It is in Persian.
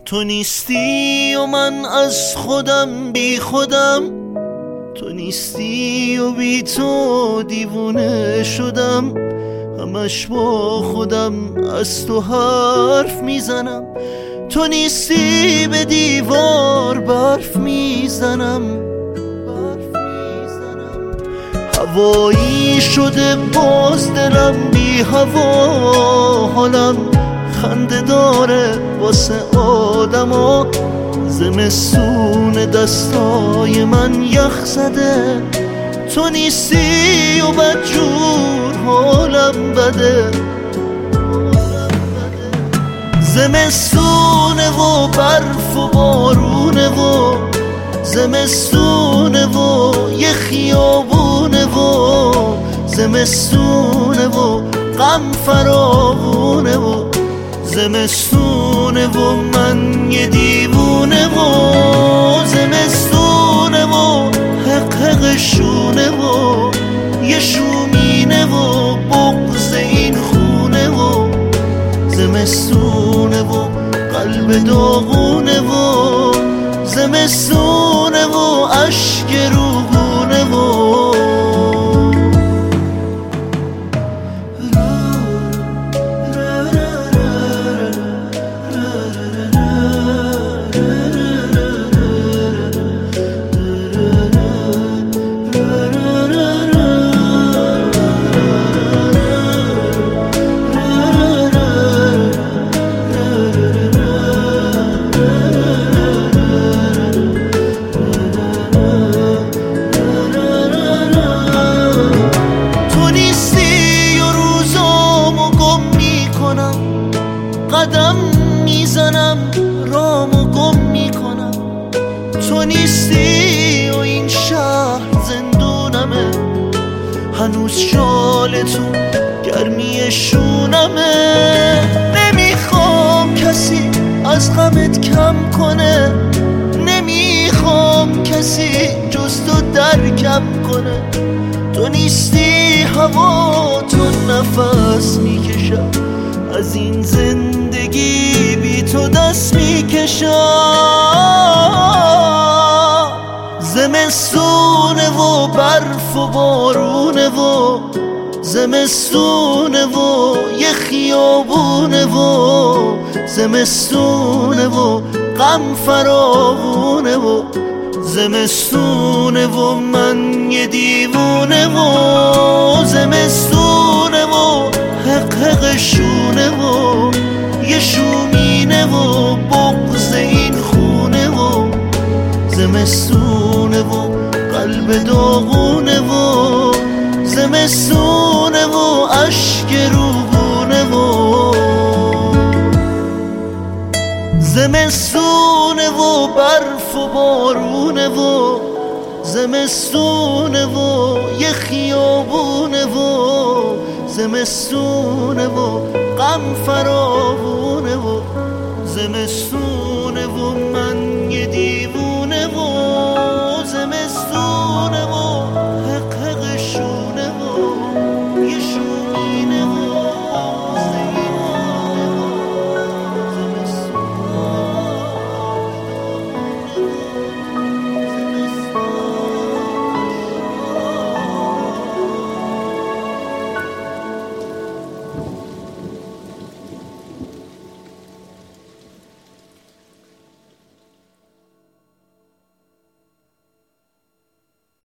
تو نیستی و من از خودم بی خودم، تو نیستی و بی تو دیوونه شدم. همش با خودم از تو حرف میزنم، تو نیستی به دیوار برف میزنم. هوایی شده باز دلم بی هوا، حالم خنده داره واسه آدما. زمستون دستای من یخ زده، تو نیستی و بدجور حالم بده. زمستونه و برف و بارونه و زمستونه و یه خیابونه و زمستونه و غم فراوونه و زمستونه و من یه دیوونه و زمستونه و حق حق شونه و یه شومینه و بغض این خونه و زمستونه و قلب داغونه و زمستونه و اشک روحونه و قدم میزنم رامو گم میکنم. تو نیستی و این شهر زندونمه، هنوز شال تو گرمی شونمه. نمیخوام کسی از غمت کم کنه، نمیخوام کسی جز تو درکم کنه. تو نیستی هوا تو نفس میکشم، از این زندگی بی تو دست میکشم. زمستونه و برف و بارونه و زمستونه و یه خیابونه و زمستونه و غم فراوونه و زمستونه و من یه دیوونه و زمستونه و حق حق شونه و یه شومینه و بغض این خونه و زمستونه و قلب داغونه و زمستونه و اشک روحونه و زمستونه و برف و بارونه و زمستونه و یه خیابونه و زمستونه و غم فراوونه و زمستونه و من یه دیوونه